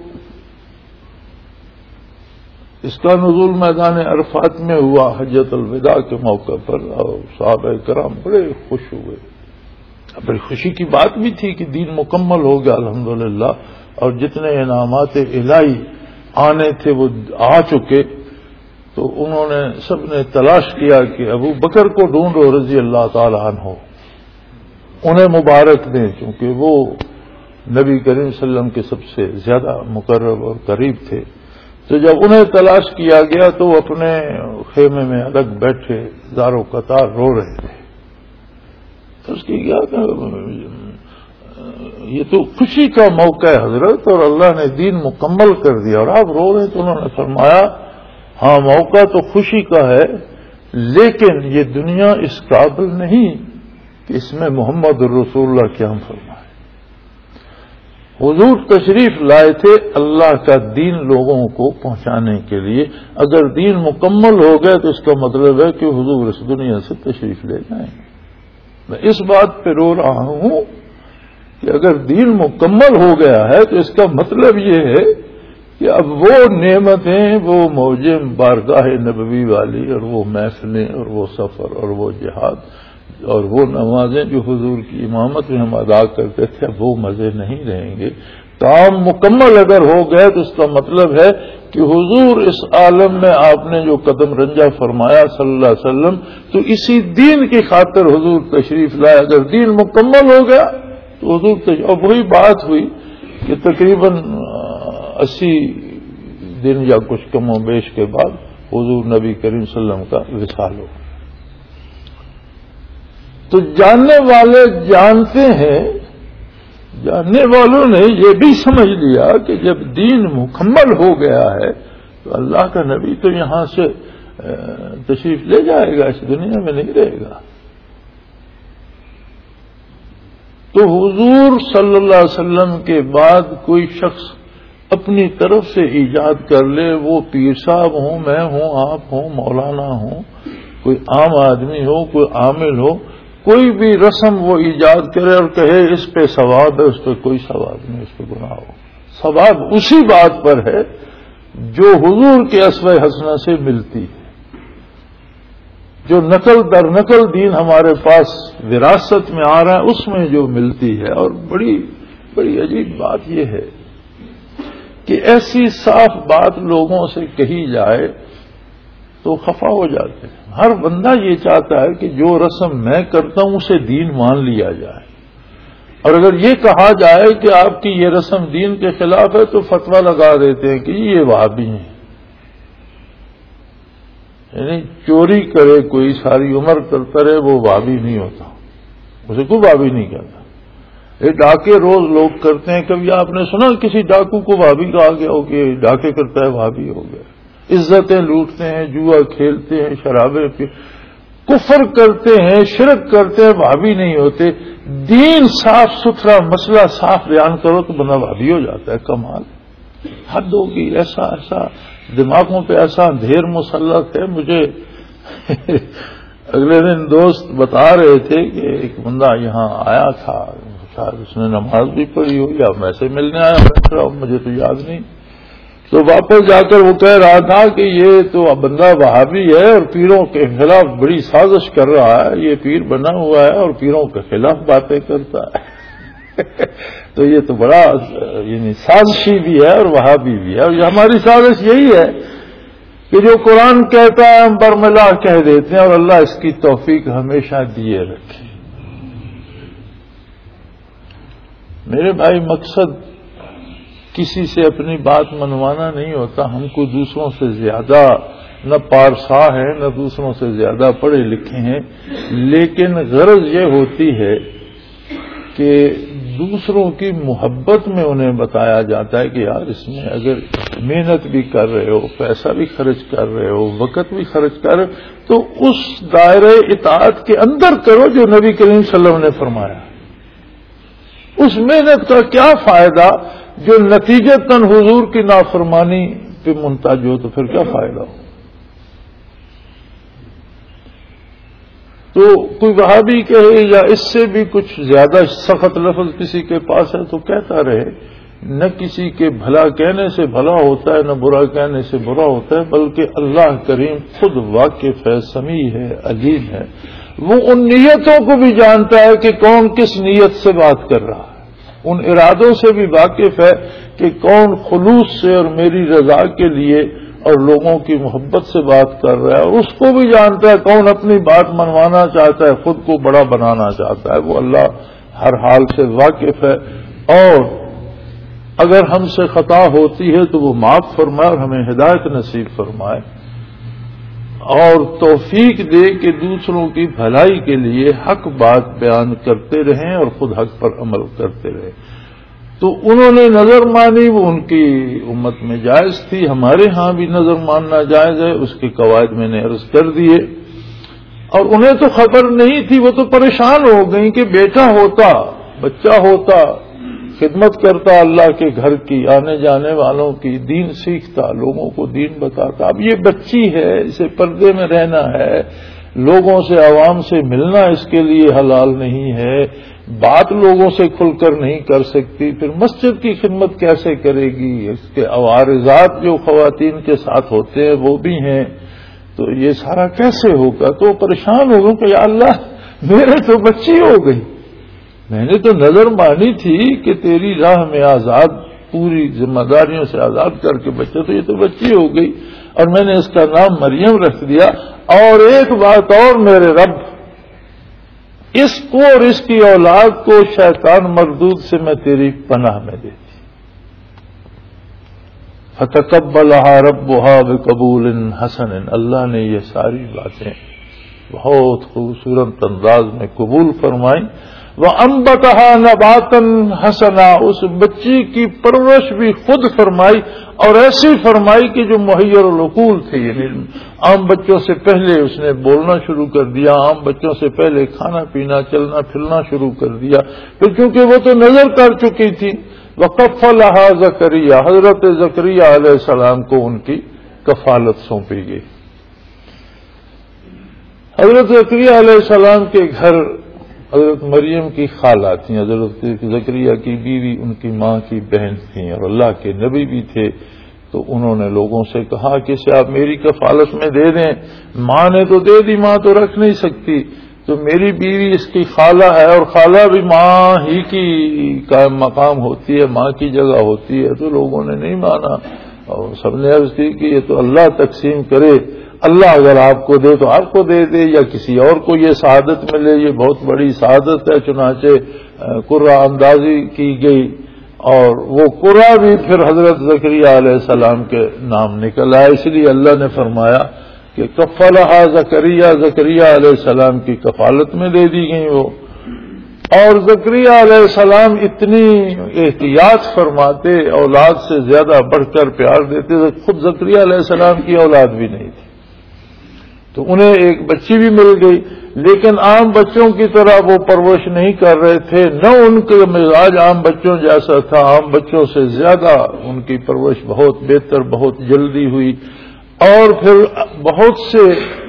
اس کا نزول میدان عرفات میں ہوا حجۃ الوداع کے موقع پر، اور صحابہ کرام بڑے خوش ہوئے. بڑی خوشی کی بات بھی تھی کہ دین مکمل ہو گیا الحمدللہ، اور جتنے انعامات الہی آنے تھے وہ آ چکے. تو انہوں نے سب نے تلاش کیا کہ ابو بکر کو ڈھونڈو رضی اللہ تعالی عنہ، انہیں مبارک دیں، چونکہ وہ نبی کریم صلی اللہ علیہ وسلم کے سب سے زیادہ مقرب اور قریب تھے. تو جب انہیں تلاش کیا گیا تو وہ اپنے خیمے میں الگ بیٹھے زاروں قطار رو رہے تھے. تو اس کی کیا یہ تو خوشی کا موقع ہے حضرت، اور اللہ نے دین مکمل کر دیا اور آپ رو رہے. تو انہوں نے فرمایا ہاں موقع تو خوشی کا ہے، لیکن یہ دنیا اس قابل نہیں کہ اس میں محمد رسول اللہ کیا فرمائے. حضور تشریف لائے تھے اللہ کا دین لوگوں کو پہنچانے کے لیے. اگر دین مکمل ہو گیا تو اس کا مطلب ہے کہ حضور اس دنیا سے تشریف لے جائیں گے. میں اس بات پہ رو رہا ہوں کہ اگر دین مکمل ہو گیا ہے تو اس کا مطلب یہ ہے کہ اب وہ نعمتیں، وہ موجم بارگاہ نبوی والی، اور وہ محفلیں، اور وہ سفر، اور وہ جہاد، اور وہ نمازیں جو حضور کی امامت میں ہم ادا کرتے تھے، اب وہ مزے نہیں رہیں گے. کام مکمل اگر ہو گیا تو اس کا مطلب ہے کہ حضور اس عالم میں آپ نے جو قدم رنجہ فرمایا صلی اللہ علیہ وسلم، تو اسی دین کی خاطر حضور تشریف لائے. اگر دین مکمل ہو گیا تو حضور تشریف. اور وہی بات ہوئی کہ تقریباً 80 دن یا کچھ کم و بیش کے بعد حضور نبی کریم صلی اللہ علیہ وسلم کا وصال ہو. تو جاننے والے جانتے ہیں، جاننے والوں نے یہ بھی سمجھ لیا کہ جب دین مکمل ہو گیا ہے تو اللہ کا نبی تو یہاں سے تشریف لے جائے گا، اس دنیا میں نہیں رہے گا. تو حضور صلی اللہ علیہ وسلم کے بعد کوئی شخص اپنی طرف سے ایجاد کر لے، وہ پیر صاحب ہوں، میں ہوں، آپ ہوں، مولانا ہوں، کوئی عام آدمی ہو، کوئی عامل ہو، کوئی بھی رسم وہ ایجاد کرے اور کہے اس پہ ثواب ہے، اس پہ کوئی ثواب نہیں، اس پہ گناہ ہو. ثواب اسی بات پر ہے جو حضور کے اسوہ حسنہ سے ملتی ہے، جو نقل در نقل دین ہمارے پاس وراثت میں آ رہا ہے، اس میں جو ملتی ہے. اور بڑی عجیب بات یہ ہے کہ ایسی صاف بات لوگوں سے کہی جائے تو خفا ہو جاتے ہیں. ہر بندہ یہ چاہتا ہے کہ جو رسم میں کرتا ہوں اسے دین مان لیا جائے، اور اگر یہ کہا جائے کہ آپ کی یہ رسم دین کے خلاف ہے تو فتویٰ لگا دیتے ہیں کہ یہ وہابی ہیں. یعنی چوری کرے کوئی ساری عمر کرتا رہے وہ وہابی نہیں ہوتا، اسے کوئی وہابی نہیں کہتا. یہ ڈاکے روز لوگ کرتے ہیں، کبھی آپ نے سنا کسی ڈاکو کو وہابی کہا گیا ہو کہ ڈاکے کرتا ہے وہابی ہو گیا؟ عزتیں لوٹتے ہیں، جوا کھیلتے ہیں، شرابیں کفر کرتے ہیں، شرک کرتے ہیں، وہابی نہیں ہوتے. دین صاف ستھرا مسئلہ صاف بیان کرو تو بندہ وہابی ہو جاتا ہے. کمال حد ہوگی. ایسا دماغوں پہ ایسا اندھیر مسلط ہے. مجھے اگلے دن دوست بتا رہے تھے کہ ایک بندہ یہاں آیا تھا، شاید اس نے نماز بھی پڑھی ہو یا ویسے ملنے آیا، بیٹھ رہا ہوں، مجھے تو یاد نہیں. تو واپس جا کر وہ کہہ رہا تھا کہ یہ تو بندہ وہابی ہے اور پیروں کے خلاف بڑی سازش کر رہا ہے، یہ پیر بنا ہوا ہے اور پیروں کے خلاف باتیں کرتا ہے. تو یہ تو بڑا یعنی سازشی بھی ہے اور وہابی بھی ہے. اور ہماری سازش یہی ہے کہ جو قرآن کہتا ہے ہم برملا کہہ دیتے ہیں، اور اللہ اس کی توفیق ہمیشہ دیے رکھے. میرے بھائی مقصد کسی سے اپنی بات منوانا نہیں ہوتا. ہم کو دوسروں سے زیادہ نہ پارسا ہے نہ دوسروں سے زیادہ پڑھے لکھے ہیں، لیکن غرض یہ ہوتی ہے کہ دوسروں کی محبت میں انہیں بتایا جاتا ہے کہ یار اس میں اگر محنت بھی کر رہے ہو، پیسہ بھی خرچ کر رہے ہو، وقت بھی خرچ کر رہے ہو، تو اس دائرہ اطاعت کے اندر کرو جو نبی کریم صلی اللہ علیہ وسلم نے فرمایا. اس محنت کا کیا فائدہ جو نتیجتاً حضور کی نافرمانی پہ منتج ہو، تو پھر کیا فائدہ ہو. تو کوئی وہابی کہے یا اس سے بھی کچھ زیادہ سخت لفظ کسی کے پاس ہے تو کہتا رہے. نہ کسی کے بھلا کہنے سے بھلا ہوتا ہے نہ برا کہنے سے برا ہوتا ہے، بلکہ اللہ کریم خود واقف ہے، سمیع ہے، علیم ہے. وہ ان نیتوں کو بھی جانتا ہے کہ کون کس نیت سے بات کر رہا ہے، ان ارادوں سے بھی واقف ہے کہ کون خلوص سے اور میری رضا کے لیے اور لوگوں کی محبت سے بات کر رہا ہے، اور اس کو بھی جانتا ہے کون اپنی بات منوانا چاہتا ہے، خود کو بڑا بنانا چاہتا ہے. وہ اللہ ہر حال سے واقف ہے. اور اگر ہم سے خطا ہوتی ہے تو وہ معاف فرمائے اور ہمیں ہدایت نصیب فرمائے اور توفیق دے کہ دوسروں کی بھلائی کے لیے حق بات بیان کرتے رہیں اور خود حق پر عمل کرتے رہیں۔ تو انہوں نے نظر مانی، وہ ان کی امت میں جائز تھی، ہمارے ہاں بھی نظر ماننا جائز ہے، اس کے قواعد میں نے عرض کر دیے۔ اور انہیں تو خبر نہیں تھی، وہ تو پریشان ہو گئیں کہ بیٹا ہوتا، بچہ ہوتا، خدمت کرتا اللہ کے گھر کی، آنے جانے والوں کی، دین سیکھتا، لوگوں کو دین بتاتا۔ اب یہ بچی ہے، اسے پردے میں رہنا ہے، لوگوں سے عوام سے ملنا اس کے لیے حلال نہیں ہے، بات لوگوں سے کھل کر نہیں کر سکتی، پھر مسجد کی خدمت کیسے کرے گی؟ اس کے عوارضات جو خواتین کے ساتھ ہوتے ہیں وہ بھی ہیں، تو یہ سارا کیسے ہوگا؟ تو پریشان ہو گئے کہ یا اللہ میرے تو بچی ہو گئی، میں نے تو نظر مانی تھی کہ تیری راہ میں آزاد، پوری ذمہ داریوں سے آزاد کر کے بچے، تو یہ تو بچی ہو گئی اور میں نے اس کا نام مریم رکھ دیا۔ اور ایک بات اور میرے رب، اس کو اور اس کی اولاد کو شیطان مردود سے میں تیری پناہ میں دیتی۔ فتقبلها ربها بقبول حسن، اللہ نے یہ ساری باتیں بہت خوبصورت انداز میں قبول فرمائیں۔ وَأَنبَتَهَا نَبَاتًا حَسَنًا، اس بچی کی پرورش بھی خود فرمائی اور ایسی فرمائی کہ جو مہیر العقول تھی، یعنی عام بچوں سے پہلے اس نے بولنا شروع کر دیا، عام بچوں سے پہلے کھانا پینا چلنا پھرنا شروع کر دیا، پھر کیونکہ وہ تو نظر کر چکی تھی۔ وَكَفَّلَهَا زَكَرِيَّا، حضرت زکریا علیہ السلام کو ان کی کفالت سونپی گئی۔ حضرت زکریا علیہ السلام کے گھر حضرت مریم کی خالہ تھیں، حضرت زکریا کی بیوی ان کی ماں کی بہن تھیں اور اللہ کے نبی بھی تھے، تو انہوں نے لوگوں سے کہا کہ اسے آپ میری کفالت میں دے دیں، ماں نے تو دے دی، ماں تو رکھ نہیں سکتی، تو میری بیوی اس کی خالہ ہے اور خالہ بھی ماں ہی کی قائم مقام ہوتی ہے، ماں کی جگہ ہوتی ہے، تو لوگوں نے نہیں مانا اور سب نے عرض کی کہ یہ تو اللہ تقسیم کرے، اللہ اگر آپ کو دے تو آپ کو دے دے یا کسی اور کو یہ سعادت ملے، یہ بہت بڑی سعادت ہے۔ چنانچہ قرہ اندازی کی گئی اور وہ قرہ بھی پھر حضرت زکریا علیہ السلام کے نام نکل آیا، اس لیے اللہ نے فرمایا کہ کفلہا زکریا، زکریا علیہ السلام کی کفالت میں دے دی گئی وہ۔ اور زکریا علیہ السلام اتنی احتیاط فرماتے، اولاد سے زیادہ بڑھ کر پیار دیتے، خود زکریا علیہ السلام کی اولاد بھی نہیں تھی، تو انہیں ایک بچی بھی مل گئی، لیکن عام بچوں کی طرح وہ پرورش نہیں کر رہے تھے، نہ ان کا مزاج عام بچوں جیسا تھا، عام بچوں سے زیادہ ان کی پرورش بہت بہتر، بہت جلدی ہوئی، اور پھر بہت سے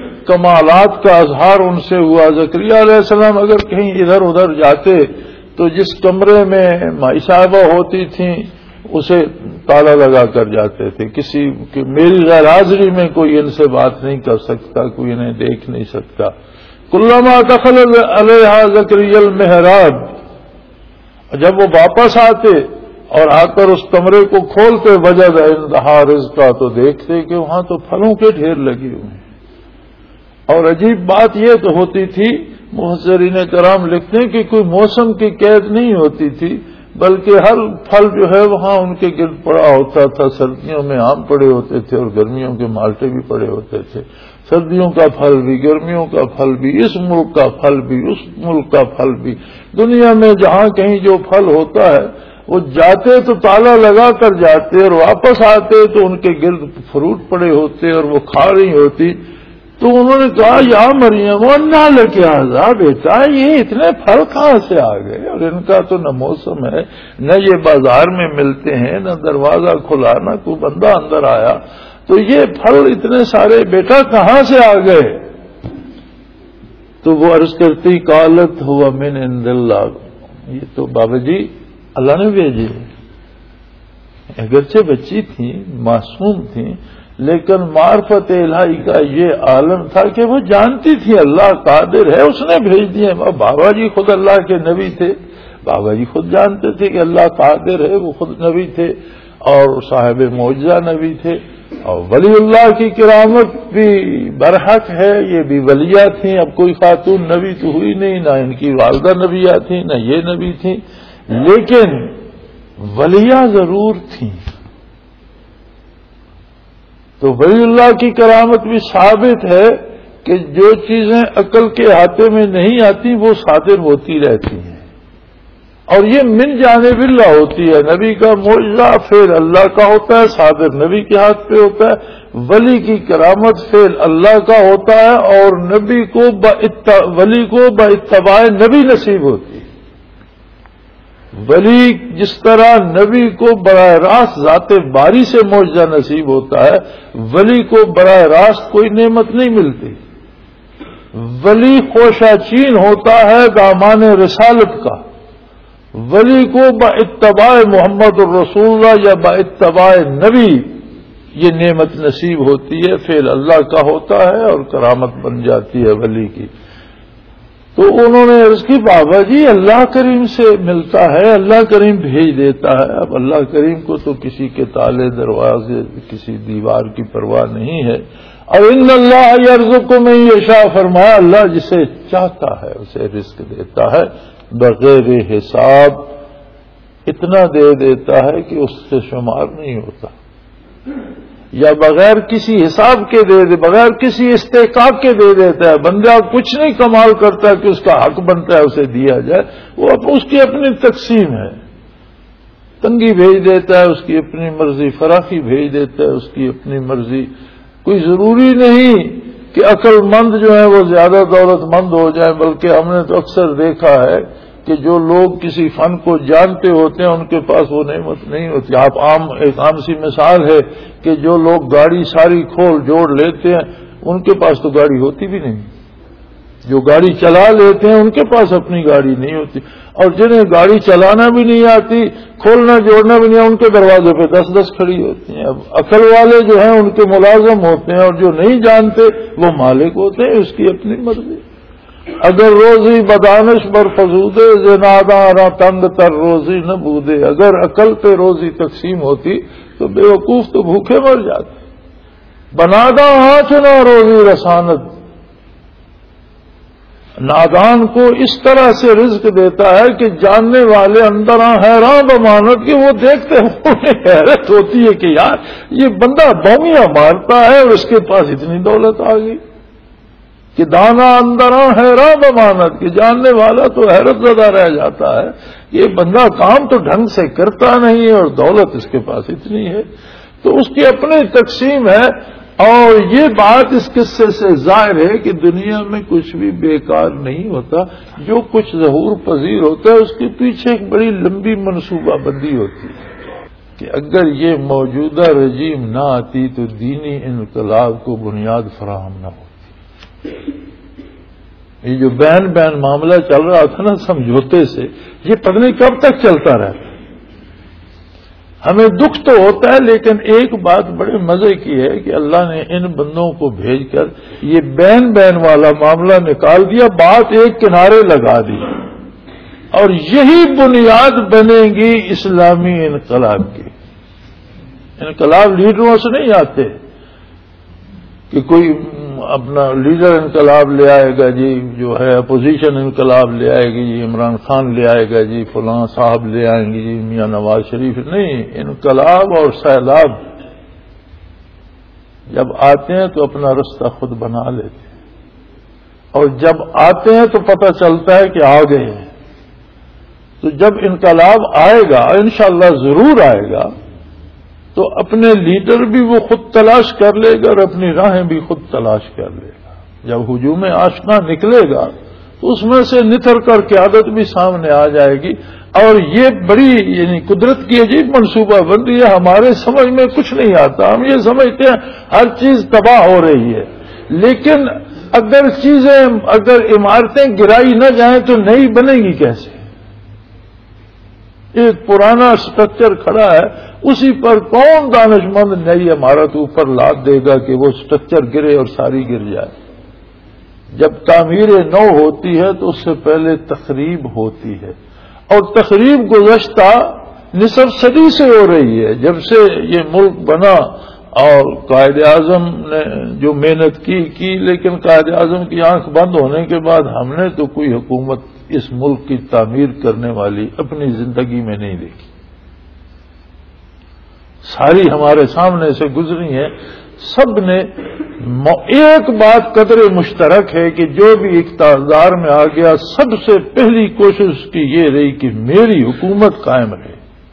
کمالات کا اظہار ان سے ہوا۔ زکریا علیہ السلام اگر کہیں ادھر ادھر جاتے تو جس کمرے میں مائی صاحبہ ہوتی تھیں اسے تالا لگا کر جاتے تھے، کسی کی میری غیر حاضری میں کوئی ان سے بات نہیں کر سکتا، کوئی انہیں دیکھ نہیں سکتا۔ کلما دخل علیہا زکریا المحراب، جب وہ واپس آتے اور آ کر اس کمرے کو کھولتے وجد عندہا رزقا، تو دیکھتے کہ وہاں تو پھلوں کے ڈھیر لگے ہوئے ہیں۔ اور عجیب بات یہ تو ہوتی تھی، مفسرین کرام لکھتے ہیں کہ کوئی موسم کی قید نہیں ہوتی تھی، بلکہ ہر پھل جو ہے وہاں ان کے گرد پڑا ہوتا تھا۔ سردیوں میں آم پڑے ہوتے تھے اور گرمیوں کے مالٹے بھی پڑے ہوتے تھے، سردیوں کا پھل بھی، گرمیوں کا پھل بھی، اس ملک کا پھل بھی، اس ملک کا پھل بھی، دنیا میں جہاں کہیں جو پھل ہوتا ہے وہ جاتے تو تالا لگا کر جاتے اور واپس آتے تو ان کے گرد فروٹ پڑے ہوتے اور وہ کھا رہی ہوتی۔ تو انہوں نے کہا یا مریم انا لک ھذا، بیٹا یہ اتنے پھل کہاں سے آ گئے، اور ان کا تو نہ موسم ہے، نہ یہ بازار میں ملتے ہیں، نہ دروازہ کھلا، نہ کوئی بندہ اندر آیا، تو یہ پھل اتنے سارے بیٹا کہاں سے آ گئے؟ تو وہ عرض کرتی قالت ہوا من عند اللہ، یہ تو بابا جی اللہ نے بھیجی، اگرچہ بچی تھی، معصوم تھی، لیکن معرفت الہی کا یہ عالم تھا کہ وہ جانتی تھی اللہ قادر ہے، اس نے بھیج دیے۔ بابا جی خود اللہ کے نبی تھے، بابا جی خود جانتے تھے کہ اللہ قادر ہے، وہ خود نبی تھے اور صاحب معجزہ نبی تھے، اور ولی اللہ کی کرامت بھی برحق ہے، یہ بھی ولیہ تھیں۔ اب کوئی خاتون نبی تو ہوئی نہیں، نہ ان کی والدہ نبیہ تھیں، نہ یہ نبی تھیں، لیکن ولیاں ضرور تھیں. تو ولی اللہ کی کرامت بھی ثابت ہے کہ جو چیزیں عقل کے احاطے میں نہیں آتی وہ صادر ہوتی رہتی ہیں، اور یہ من جانب اللہ ہوتی ہے. نبی کا معجزہ فعل اللہ کا ہوتا ہے، صادر نبی کے ہاتھ پہ ہوتا ہے. ولی کی کرامت فعل اللہ کا ہوتا ہے، اور نبی کو ولی کو باتباع نبی نصیب ہوتی ہے. ولی جس طرح نبی کو براہ راست ذات باری سے معجزہ نصیب ہوتا ہے، ولی کو براہ راست کوئی نعمت نہیں ملتی. ولی خوشہ چین ہوتا ہے دامان رسالت کا. ولی کو باتباع محمد الرسول اللہ یا باتباع نبی یہ نعمت نصیب ہوتی ہے، فعل اللہ کا ہوتا ہے اور کرامت بن جاتی ہے ولی کی. تو انہوں نے عرض کی بابا جی اللہ کریم سے ملتا ہے، اللہ کریم بھیج دیتا ہے. اب اللہ کریم کو تو کسی کے تالے دروازے کسی دیوار کی پرواہ نہیں ہے. اور ان اللہ یرزق من یشاء فرمایا اللہ جسے چاہتا ہے اسے رزق دیتا ہے بغیر حساب. اتنا دے دیتا ہے کہ اس سے شمار نہیں ہوتا، یا بغیر کسی حساب کے دے دے، بغیر کسی استحقاق کے دے دیتا ہے. بندہ کچھ نہیں کمال کرتا کہ اس کا حق بنتا ہے اسے دیا جائے، وہ اس کی اپنی تقسیم ہے. تنگی بھیج دیتا ہے اس کی اپنی مرضی، فراخی بھیج دیتا ہے اس کی اپنی مرضی. کوئی ضروری نہیں کہ عقل مند جو ہے وہ زیادہ دولت مند ہو جائے، بلکہ ہم نے تو اکثر دیکھا ہے کہ جو لوگ کسی فن کو جانتے ہوتے ہیں ان کے پاس وہ نعمت نہیں ہوتی. ایک عام سی مثال ہے کہ جو لوگ گاڑی ساری کھول جوڑ لیتے ہیں ان کے پاس تو گاڑی ہوتی بھی نہیں. جو گاڑی چلا لیتے ہیں ان کے پاس اپنی گاڑی نہیں ہوتی، اور جنہیں گاڑی چلانا بھی نہیں آتی، کھولنا جوڑنا بھی نہیں، ان کے دروازے پہ 10 کھڑی ہوتی ہیں. اب عقل والے جو ہیں ان کے ملازم ہوتے ہیں، اور جو نہیں جانتے وہ مالک ہوتے ہیں، اس کی اپنی مرضی. اگر روزی بدانش بر فزودے زنادارا تنگ تر روزی نہ بودے. اگر عقل پہ روزی تقسیم ہوتی تو بے وقوف تو بھوکے مر جاتے. بنادا ہاتھ نہ روزی رسانت. نادان کو اس طرح سے رزق دیتا ہے کہ جاننے والے اندر حیران بمانت کہ وہ دیکھتے ہیں انہیں حیرت ہوتی ہے کہ یار یہ بندہ بومیاں مارتا ہے اور اس کے پاس اتنی دولت آ گئی. کہ دانا اندر حیران بمانت کہ جاننے والا تو حیرت زدہ رہ جاتا ہے. یہ بندہ کام تو ڈھنگ سے کرتا نہیں ہے اور دولت اس کے پاس اتنی ہے. تو اس کی اپنی تقسیم ہے. اور یہ بات اس قصے سے ظاہر ہے کہ دنیا میں کچھ بھی بیکار نہیں ہوتا. جو کچھ ظہور پذیر ہوتا ہے اس کے پیچھے ایک بڑی لمبی منصوبہ بندی ہوتی ہے کہ اگر یہ موجودہ رجیم نہ آتی تو دینی انقلاب کو بنیاد فراہم نہ ہوتی. یہ جو بین معاملہ چل رہا تھا نا سمجھوتے سے، یہ پتہ نہیں کب تک چلتا رہتا. ہمیں دکھ تو ہوتا ہے، لیکن ایک بات بڑے مزے کی ہے کہ اللہ نے ان بندوں کو بھیج کر یہ بین والا معاملہ نکال دیا، بات ایک کنارے لگا دی. اور یہی بنیاد بنے گی اسلامی انقلاب کی. انقلاب لیڈروں سے نہیں آتے کہ کوئی اپنا لیڈر انقلاب لے آئے گا جی، جو ہے اپوزیشن انقلاب لے آئے گی جی، عمران خان لے آئے گا جی، فلاں صاحب لے آئیں گے جی، میاں نواز شریف. نہیں، انقلاب اور سیلاب جب آتے ہیں تو اپنا رستہ خود بنا لیتے ہیں، اور جب آتے ہیں تو پتہ چلتا ہے کہ آ گئے ہیں. تو جب انقلاب آئے گا انشاءاللہ ضرور آئے گا تو اپنے لیڈر بھی وہ خود تلاش کر لے گا اور اپنی راہیں بھی خود تلاش کر لے گا. جب ہجوم آشنا نکلے گا تو اس میں سے نتر کر قیادت بھی سامنے آ جائے گی. اور یہ بڑی یعنی قدرت کی عجیب منصوبہ بندی ہے. ہمارے سمجھ میں کچھ نہیں آتا. ہم یہ سمجھتے ہیں ہر چیز تباہ ہو رہی ہے، لیکن اگر عمارتیں گرائی نہ جائیں تو نئی بنے گی کیسے؟ ایک پرانا سٹرکچر کھڑا ہے، اسی پر کون دانش مند نئی عمارت اوپر لاد دے گا کہ وہ سٹرکچر گرے اور ساری گر جائے؟ جب تعمیر نو ہوتی ہے تو اس سے پہلے تخریب ہوتی ہے، اور تخریب گزشتہ نصف صدی سے ہو رہی ہے. جب سے یہ ملک بنا اور قائد اعظم نے جو محنت کی لیکن قائد اعظم کی آنکھ بند ہونے کے بعد ہم نے تو کوئی حکومت اس ملک کی تعمیر کرنے والی اپنی زندگی میں نہیں دیکھی. ساری ہمارے سامنے سے گزری ہیں، سب نے ایک بات قدر مشترک ہے کہ جو بھی اقتدار میں آ گیا سب سے پہلی کوشش کی یہ رہی کہ میری حکومت قائم رہے،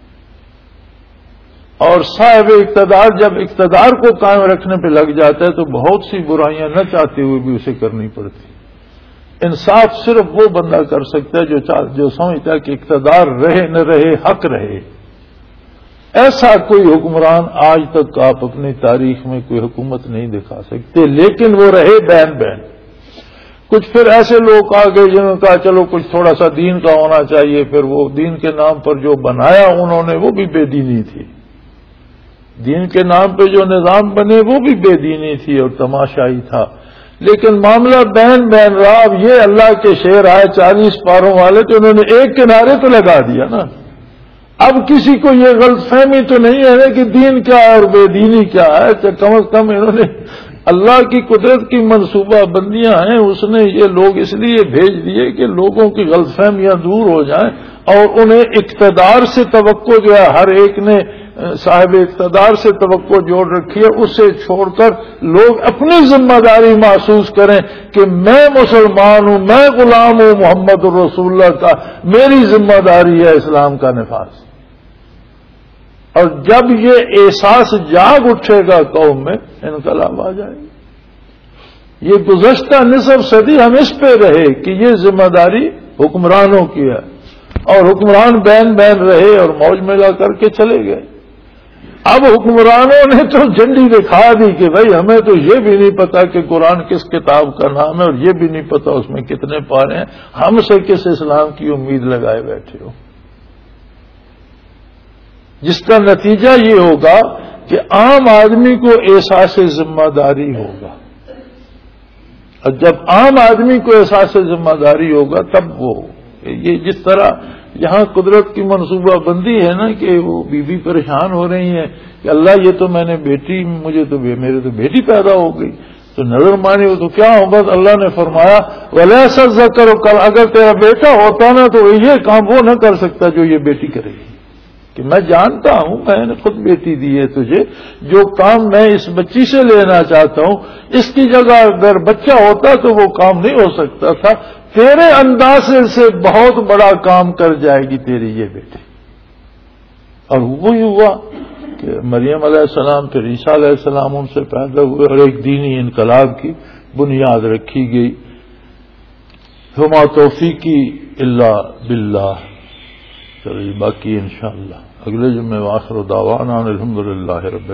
اور صاحب اقتدار جب اقتدار کو قائم رکھنے پہ لگ جاتا ہے تو بہت سی برائیاں نہ چاہتے ہوئے بھی اسے کرنی پڑتی۔ انصاف صرف وہ بندہ کر سکتا ہے جو سمجھتا ہے کہ اقتدار رہے نہ رہے حق رہے۔ ایسا کوئی حکمران آج تک آپ اپنی تاریخ میں کوئی حکومت نہیں دکھا سکتے، لیکن وہ رہے بین بین۔ کچھ پھر ایسے لوگ آ گئے جنہوں نے کہا چلو کچھ تھوڑا سا دین کا ہونا چاہیے، پھر وہ دین کے نام پر جو بنایا انہوں نے وہ بھی بے دینی تھی، دین کے نام پہ جو نظام بنے وہ بھی بے دینی تھی اور تماشائی تھا، لیکن معاملہ بین بین رہا۔ اب یہ اللہ کے شعر آئے 40 پاروں والے تو انہوں نے ایک کنارے تو لگا دیا نا۔ اب کسی کو یہ غلط فہمی تو نہیں ہے کہ دین کیا ہے اور بے دینی کیا ہے، کم از کم انہوں نے اللہ کی قدرت کی منصوبہ بندیاں ہیں، اس نے یہ لوگ اس لیے بھیج دیے کہ لوگوں کی غلط فہمیاں دور ہو جائیں، اور انہیں اقتدار سے توقع جو ہے ہر ایک نے صاحب اقتدار سے توقع جوڑ رکھی ہے، اسے چھوڑ کر لوگ اپنی ذمہ داری محسوس کریں کہ میں مسلمان ہوں، میں غلام ہوں محمد الرسول اللہ کا، میری ذمہ داری ہے اسلام کا نفاذ۔ اور جب یہ احساس جاگ اٹھے گا قوم میں انقلاب آ جائے گا۔ یہ گزشتہ نصف صدی ہم اس پہ رہے کہ یہ ذمہ داری حکمرانوں کی ہے، اور حکمران بین بین رہے اور موج ملا کر کے چلے گئے۔ اب حکمرانوں نے تو جھنڈی دکھا دی کہ بھائی ہمیں تو یہ بھی نہیں پتا کہ قرآن کس کتاب کا نام ہے، اور یہ بھی نہیں پتا اس میں کتنے پارے ہیں، ہم سے کس اسلام کی امید لگائے بیٹھے ہو، جس کا نتیجہ یہ ہوگا کہ عام آدمی کو احساس ذمہ داری ہوگا، اور جب عام آدمی کو احساس ذمہ داری ہوگا تب وہ یہ جس طرح یہاں قدرت کی منصوبہ بندی ہے نا کہ وہ بی پریشان ہو رہی ہیں کہ اللہ یہ تو میں نے بیٹی میرے تو بیٹی پیدا ہو گئی، تو نظر مانی ہو تو کیا ہوگا؟ اللہ نے فرمایا وَلَيْسَ الذَّكَرُ كَالْأُنثَىٰ، اگر تیرا بیٹا ہوتا نا تو یہ کام وہ نہ کر سکتا جو یہ بیٹی کرے گی، کہ میں جانتا ہوں میں نے خود بیٹی دی ہے تجھے، جو کام میں اس بچی سے لینا چاہتا ہوں اس کی جگہ اگر بچہ ہوتا تو وہ کام نہیں ہو سکتا تھا، تیرے اندازے سے بہت بڑا کام کر جائے گی تیری یہ بیٹی۔ اور وہی ہوا کہ مریم علیہ السلام پھر عیسیٰ علیہ السلام ان سے پیدا ہوئے اور ایک دینی انقلاب کی بنیاد رکھی گئی۔ وما توفیقی الا باللہ۔ چلیے باقی انشاءاللہ اگلے جمعے، وآخر دعوانا الحمدللہ رب